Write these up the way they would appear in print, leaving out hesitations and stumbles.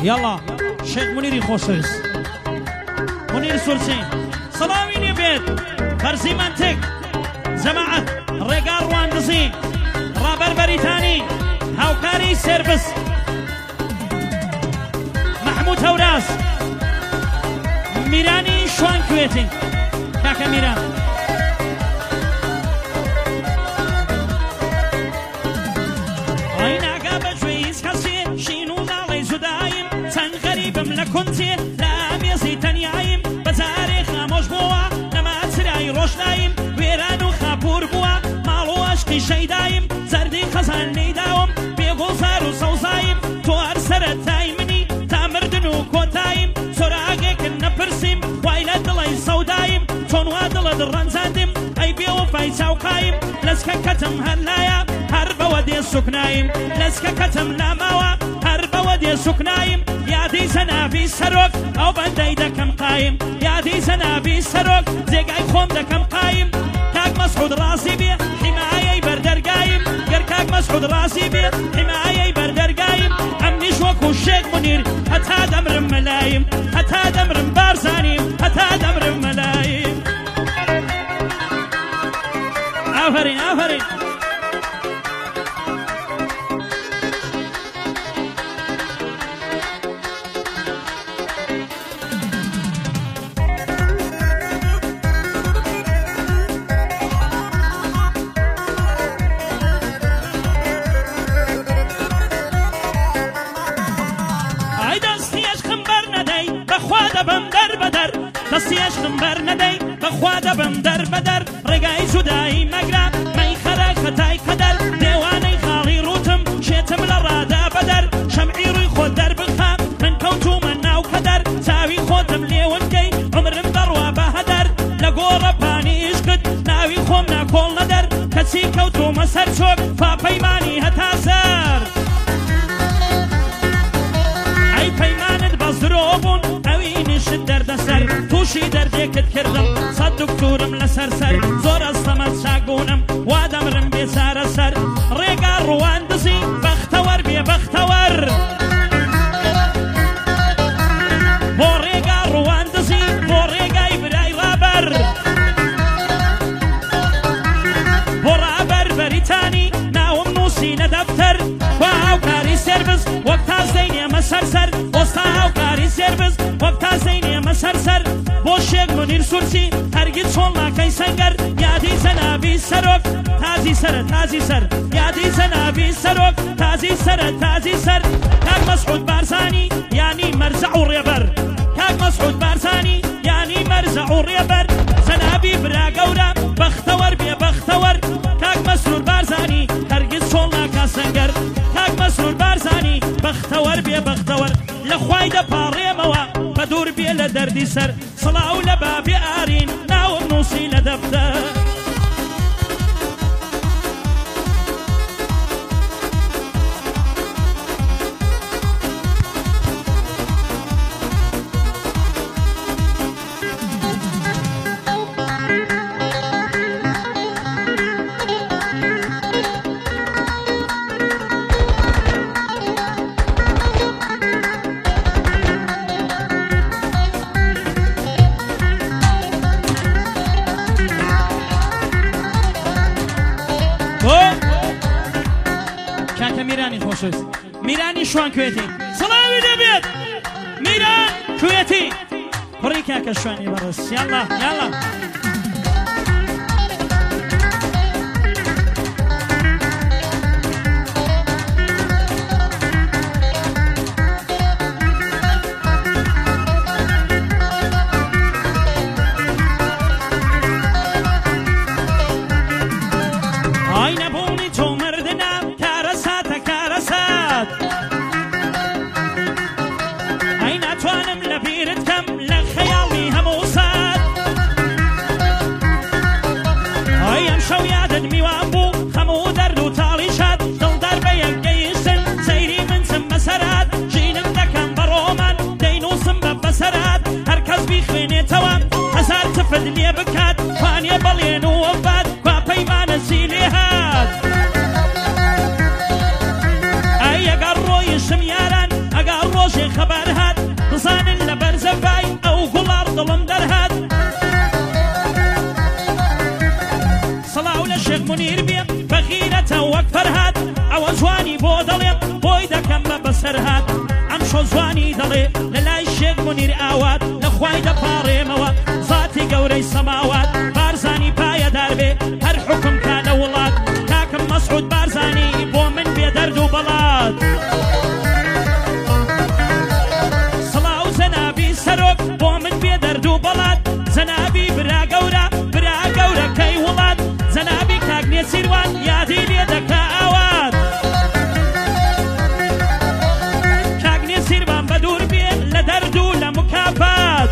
يلا شيخ منيري خوشويس منير سورسي سلاويني بيت فرزي منتك جماعة ريقار واندزي رابر بريتاني هاوكاري سيرفس محمود هوراس ميراني شوان كويتي كاكا ميران اين عقاب جويس كسي شينو نالي زدايم تن غريبم لكنتي لا ميزي تنيايم بزاري خاموش بوا نما تراي روش نايم ويرانو خابور بوا مالو عشقي شيدايم زردي خزان نيداوم بيغو زارو سوزايم تو ارسرت تايمني تامردنو كوتايم سراغيك نبرسيم وايلا دلي سودايم تون وادل درنزاندم اي بيوفاي تاوقايم لسكا كتم هلايا هرب ودي سكنايم لسكا كتم لاماوا هرب ودي سكنايم يادي زنابي سروك او بندي دكم قايم يادي زنابي سروك زيقاي خوم دكم قايم كاك مسعود راسي بيه حماية بردر قايم قر كاك مسعود راسي بيه حماية بردر قايم عمني شوكو الشيخ منير هتا دمر ملايم هتا دمر بارزانيم هتا دمر ملايم آفرين آفرين دستیش خنبر ندی بخواد بم در بدر رگای زدایی مگرب می خرق خطای قدر دیوانی خالی روتم شتم لرادا بدر شمعی روی خود در بخم من کوتو من ناو قدر ساوی خودم لیون دی عمرم دروا بهدر لگور پانی عشقت ناوی خوم نکول ندر کسی کوتو مسر چوک فا پیمانی هتا سر ای پیمانت بزروبون دەردە سەر تووشی دەردێکت کردم سەد دکتورم لەسەر سەر زۆر ئەستەمەت چاک بوونم وا دەمرم بێچارە سەر ڕێگا ڕوان دزی بەختەوەر بێ بەختەوەر بۆ ڕێگا ڕوان دزی بۆ ڕێگای برای ڕابەر بۆ ڕابەر بەریتانی ناوم نووسینە دەفتەر وا هاوکاری سێربز وەک تازدەی نێمە سەرسەر ئۆستا هاوکاری سێربز وەک تازدەی نێمە سەرسەر بۆ شێخ منیر سورسی هەرگیز چۆڵ ناکەی سەنگەر یادی زەنابی سەرۆک تازی سەرە تازی سەر یادی زەنابی سەرۆک تازی سەرە تازی سەر کاک مەسعود بارزانی یانی مەرزە و ڕێبەر کاک مەسعود بارزانی یانی مەرزە و ڕێبەر زەنابی برا گەورە بەختەوەر بێ بەختەوەر کاک مەسعود بارزانی هەرگیز چۆڵ ناکا سەنگەر کاک مەسعود بارزانی بەختەوەر بێ بەختەوەر لە خوای دەپاڕێمەوە بە دوور بێ لە دەردی سەر سڵاو لە بابێ ئارین ناوم نووسی لە دەفتەر میرانی شوان کوێتی سڵاوی دەبێت میران کوێتی کوڕی کاکە شوانی بەڕێز یاڵا یاڵا ئای نەبوونی تۆ مردنە کارە ساتە کارە سات ئەی ناتوانم لە بیرت کەم لە خەیاڵی هەموو سات ئەی ئەم شەو یادت میوان بوو هەموو دەرد و تاڵی شاد دڵدار بە یەک گەیشتن سەیری من چم بەسەرات ژینم دەکەم بە ڕۆمان دەینووسم بە بەسەرات هەرکەس بیخوێنێتەوە هەزار تفت لێ بکات توانێ بەڵێن و وەفات کوا پەیمانە چی لێ هات ئەی ئەگەر ڕۆیشتم یاران ئەگەر ڕۆژێ خەبات منیر بێ بەغیرەتە وەک فەرهاد ئەوە جوانی بۆ دەڵێم بۆی دەکەم بە بەسەر هات ئەم شۆ جوانی دەڵێ لە لای شێخ منیر ئاوات لە خوای دەپاڕێمەوە زاتی گەورەی سەماوات بارزانی پایەدار بێ هەر حکم کا لە وڵات کاکم مەسعود بارزانی بۆ من بێ دەرد و بەڵات سڵاو زەنابی سەرۆک بۆ من بێ دەرد و بەڵات زەنابی برا گەورەکەی وڵات زەنابی کاکنێ سیروان یادی لێ دەکا ئاوات کاکنێ سیروان بە دوور بێ لە دەرد و لە مکافات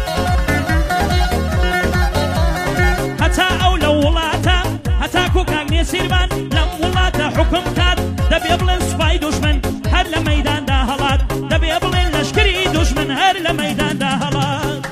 هەتا ئەو لە وڵاتە هەتاکو کاکنێ سیروان لەم وڵاتە حکم کات دەبێ بڵێن سوپای دوژمن هەر لە مەیداندا هەڵات دەبێ بڵێن لەشکری دوژمن هەر لە مەیداندا هەڵات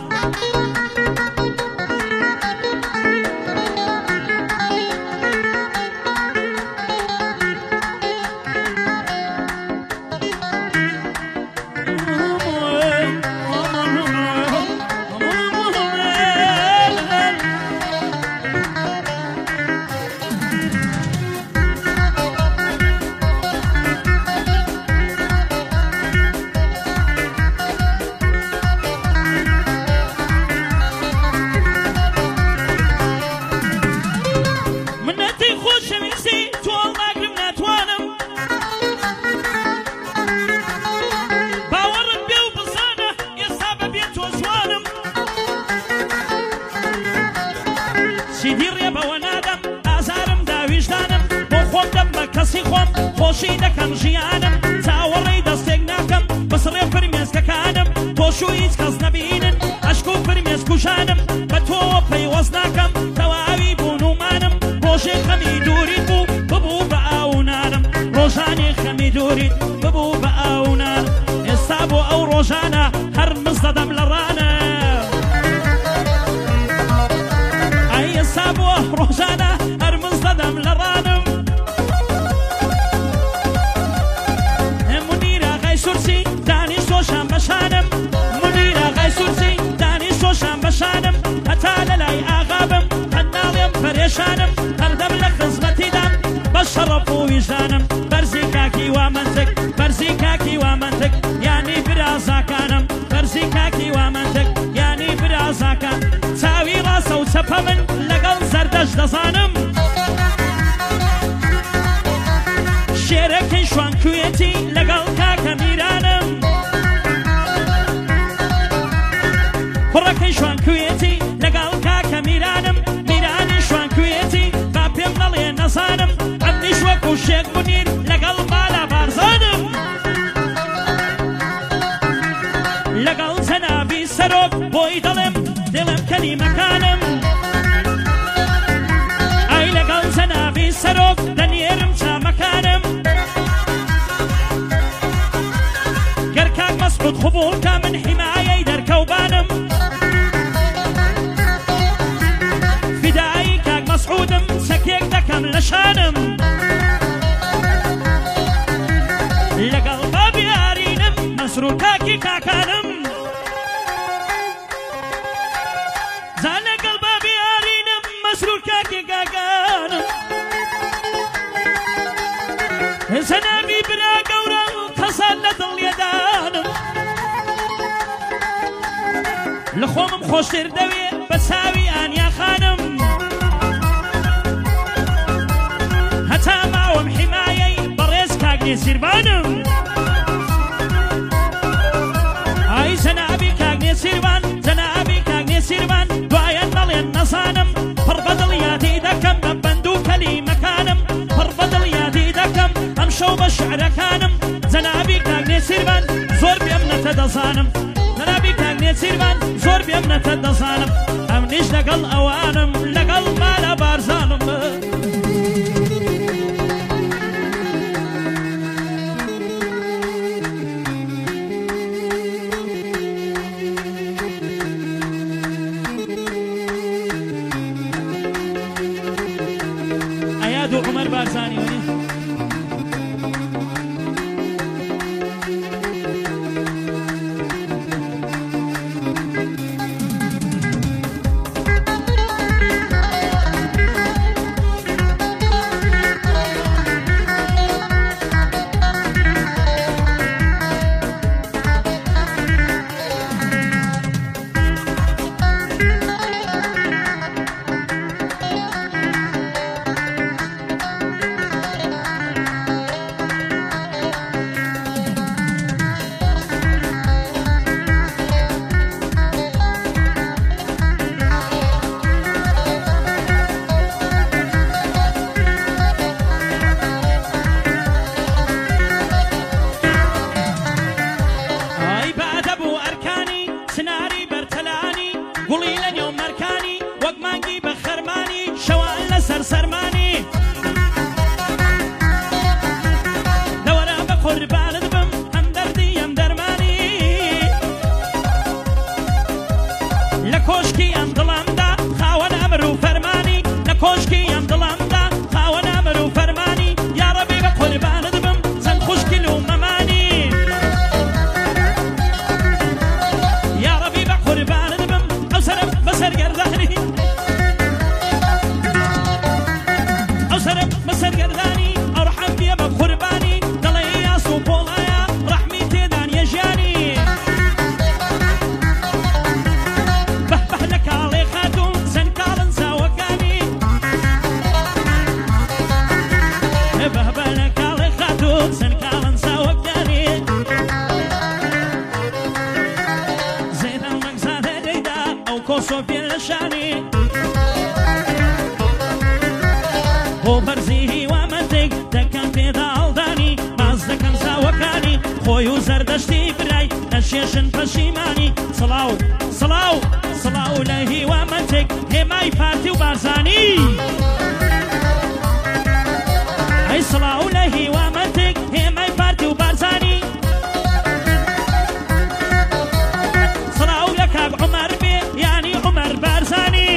خۆشی دەکەم ژیانم چاوەڕێی دەستێک ناکەم بەسڕێ فرمێسکەکانم تۆش و هیچ کەس نەبینن عەشق و فرمێس کوژانم بە تۆوە پەیوەست ناکەم تەواوی بوونومانم ڕۆژێ خەمی دووریت بوو ببوو بە ئاونانم ڕۆژانێ خەمی دووریت ببوو بە ئاونان ئێستا بۆ ئەو ڕۆژانە هەر مز دەدەم لە ڕانە ئەی ئێستا بۆ ڕۆژانە هەر مز دەدەم لە ڕانم سورسی دانی سۆشان بەشانم منیرە غای سورسی دانی سۆشان بەشانم هەتا لە لای ئاغابم هەناڵێم پەرێشانم هەردەم لە خزمەتیدام بە شەڕەف و ویژانم بەرزی کاکی وا منتک بەرزی کاکی وا منتک یانی برازاکانم بەرزی کاکی وا منتک یانی برازاکان چاوی ڕاستە و چەپە من لەگەڵ زەردەش دەزانم شێرەکەی شوان کوێتی لەگەڵ کاکە میرانم کوڕەکەی شوان کوێتی لەگەڵ کاکە میرانم میرانی شوان کوێتی با پێم نەڵێ نەزانم ئەمنیش وەکو شێخ منیر لەگەڵ بالا بارزانم لەگەڵ جەنابی سەرۆک بۆی دەڵێم دڵم کەلیمەکانم ئای لەگەڵ جەنابی سەرۆک دەنێرم چامەکانم گەر کاک مەسعود قبوڵ کا من حیمایەی دەرکەوبانم فیدایی کاک مەسعودم چەکێک دەکەم لە شانم لەگەڵ بابی ئارینم مەسرور کاکی کاکانم زا لەگەڵ بابی ئارینم مەسرور کاکی کاکانم زەنابی برا گەورە قەسەد لە دڵێدانم لە خۆمم خۆشتر دەوێ بە چاوی ئانیا خانم هەتا ماوەم حیمایەی بەڕێز کاکنێ سیروانم ئای زەنابی کاکنێ سیروان زەنابی کاکنێ سیروان دوایەن نەڵێن نەزانم پڕ بە دڵیاتی دەکەم بە بەند و کەلیمەکانم پڕ بە دڵیاتی دەکەم ئەم شەو بە شعرەکانم زەنابی کاکنێ سیروان زۆر بێم نەتە دەزانم زەنابی کاکنێ سیروان زۆر بێم نەتە دەزانم ئەمنیش لەگەڵ ئەوانم لەگەڵ مالە بارزانم ئەیاد و عومەر بارزانی وەنی لشاني بۆ بەرزی هیوامەندێک دەکەم پێدا هەڵدانی باز دەکەم چاوەکانی خۆی و زەردەشتی برای نەشێشن پەشیمانی سڵاو سڵاو سڵاو لە هیوامەندێک هێمای پارتی و بارزانی ئەی سڵاو لە هیوامەندێک هێمای پارتی و بارزانی سڵاو لە کاک عومەر بێ یانی عومەر بارزانی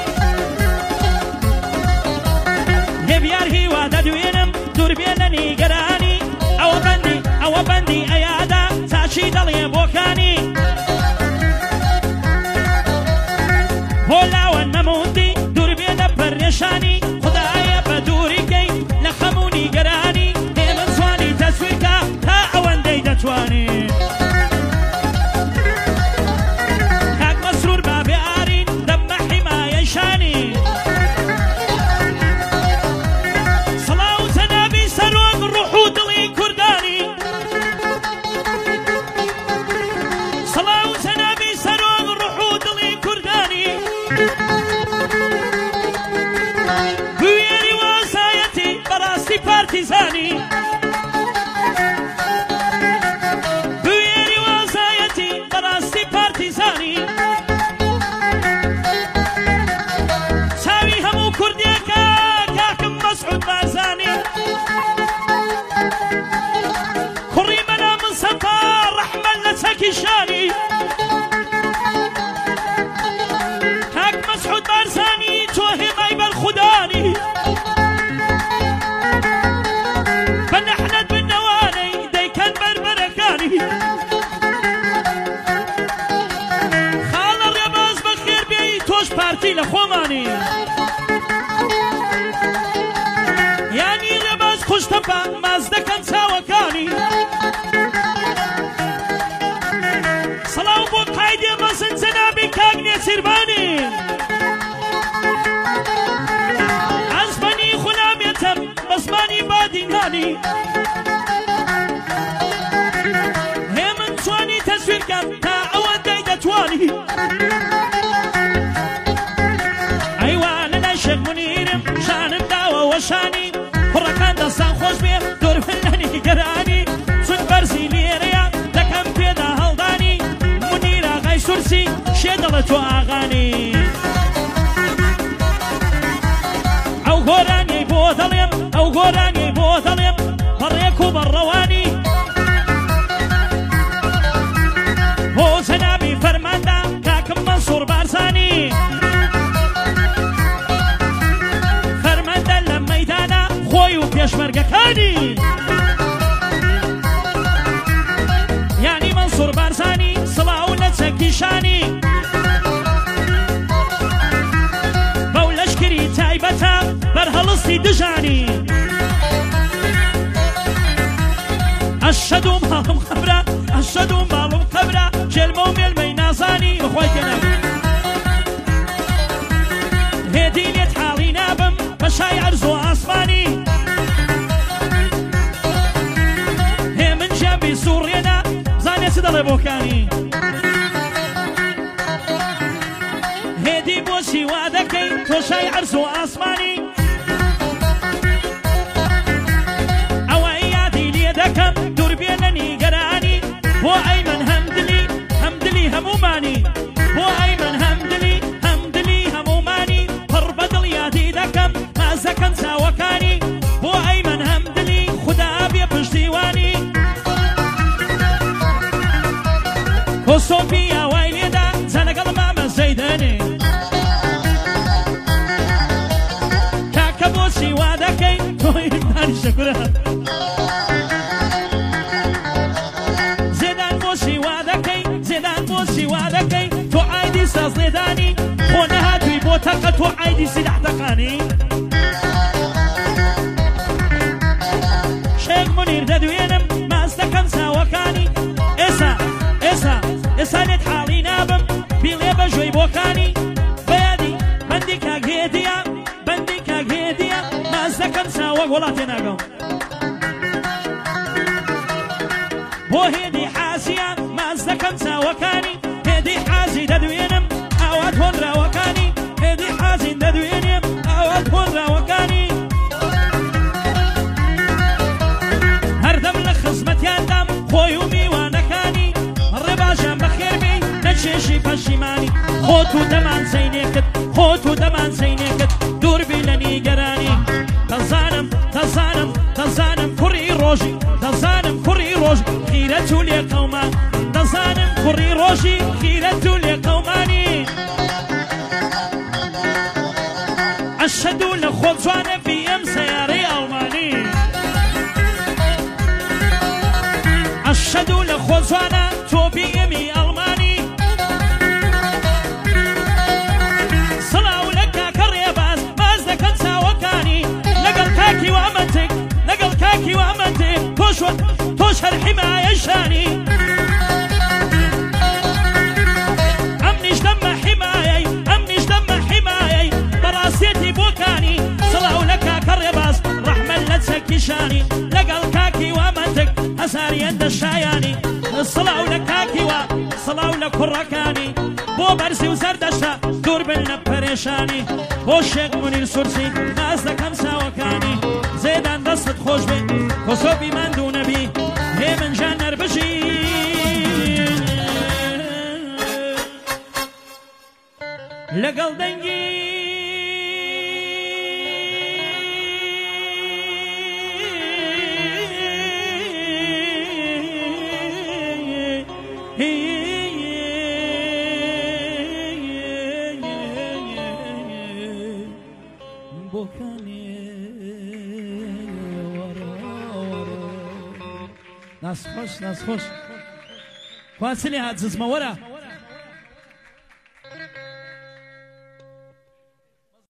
هێبیار هیوا دەدوێنم دوور بێ لە نیگەرانی ئەوە بەندی ئەیادا چاچی دەڵێ بۆکانی بۆ لاوە نەموندی دوور بێ لە پەرێشانی خوددایە بە دووریکەی لە خەموو نیگەرانی هێمن جوانی تەسویرکە تا ئەوەندەی دەتوانی کاک مەسرور بابێ ئارین دەممە حیمایەی شانی سڵاو جەنابی سەرۆک ڕوح و دڵی کوردانی سڵاو جەنابی سەرۆک ڕوح و دڵی کوردانی بوێری وازایەتی بەڕاستی پارتیزانی بوێری وازایەتی بەڕاستی پارتیزانی چاوی هەموو کوردێکە کاکم مەسعود بارزانی کوڕی مەلا مستەفا ڕەحمەت لە چەکی شانی کاک مەسعود بارزانی تۆ هێمای بەرخودانی بە نەحنەت بنەوانەی دەیکەن بەربەرەکانی خاڵە ڕێباز بەخێر بێی تۆش پارتی لە خۆمانی یانی ڕێباز خوشتەپە ماز دەکەن چاوەکانی سڵاو بۆ قایدێ مەزن جەنابی کاک نێچیربانی ئەزبەنی خولامێتم بە زمانی بادینانی هێمن توانی تەسویرکەم تا ئەوەندەی دەتوانی ئەیوا لەلای شێخ مونیرم شانم داوە وەشانی کوڕەکان دەستان خۆش بێ دووربن لە نیگەرانی چون بەرزی لێرەیە دەکەم پێدا هەڵدانی مونیر ئاغای سورسی شێ دەڵە تۆ ئاغانی ئەو گۆرانیەی بۆ دەڵێم ئەو گۆرانیەی بۆ دەڵێم بەڕێک و بەڕەوانی بۆ جەنابی فەرماندا کاکم مەنسوور بارزانی فەرمەندە لە مەیدانە خۆی و پێشمەرگەکانی یانی مەنسوور بارزانی سڵاو لە چەکی شانی بەو لەشکری تایبەتە بەرهەڵستی دژانی ئەشەد و ماڵم خەبرە ئەشەد و ماڵم خەبرە جێلمە و مێلمەی نازانی بەخوای کەنە هێدی لێت حاڵی نابم بە شای عەرز و ئاسمانی هێمن ژیانبی سوڕێنە زانێ چ دەڵێ بۆکانی هێدی بۆچی وا دەکەی تۆ شای عەرز و ئاسمانی ئەوە یادی لێ دەکەم دوور بێ لە نیگەرانی بۆ ئەیمن هەمدلی هەمومانی بۆ ئەیمن هەمدلی هەمومانی پڕ بە دڵ یادی دەکەم مازەکەم چاوەکانی بۆ ئەیمن هەمدلی خودا بێ پشتیوانی کۆسۆپی ئاوای لێدا جەنەگەڵ مامە زەیدەنێ کاکە بۆچی وا دەکەی تۆی دانی شەکورە زێدان بۆچی وا دەکەی زێدان بۆچی وا دەکەی تۆ ئایدی ساز لێدانی خۆ نەهاتووی بۆ تەقە تۆ ئایدی سیلاح دەقانی شێخ مونیر دەدوێنم ماز دەکەم چاوەکانی ئێستا لێت حاڵی نابم بیڵێ بە ژۆی بۆکانی بەیادی بەندی کاگێدیە ماز دەکەم چاوەک وڵاتێ ناگەم بۆ هێدی حاسیە ماز دەکەم چاوەکانی هێدی حازی دەدوێنم ئاوات هۆنراوەکان شێشی پەشیمانی خۆت و دەمان سەینێکت خۆت و دەمان سەینێکت دووربی لە نیگەرانی دەزانم دەزانم دەزانم کوڕی ڕۆژی دەزانم کوڕی ڕۆژ خیرەت و لێ قەومان دەزانم کوڕی ڕۆژی خیرەت و لێ قەومانی ئەشهەدو لە خۆ جوانە BM سەیارەی ئەڵمانی ئەشهەدو لە خۆ جوانە تۆ BMی ئەڵمانی سڵاو لە کاکە ڕێباز باز دەکەن چاوەکانی لەگەڵ کاکی وامەتێک لەگەڵ کاکی وامەتێک تۆش هەر حیمایەشانی ئەمنیش دەمە حیمایەی ئەمنیش دەمە حیمایەی بەڕاستێتی بۆکانی سڵاو لە کاکە ڕێباز ڕەحمەت لە چەکیشانی لەگەڵ کاکی وامەتێک هەزاریان دەشایانی سڵاو لە کاکیوە سڵاو لە کوڕەکانی بۆ بەرزی و زەردەشتە دوور بن لە پەرێشانی بۆ شێخ مونیر سورسی ناز دەکەم چاوەکانی زێدان دەستت خۆش بێ کۆسۆبی ماندوو نەبی هێ من جان نەربژی لەگەڵ دەنگی ناس خوش ناس خوش خواسلی هات ززمەوەرە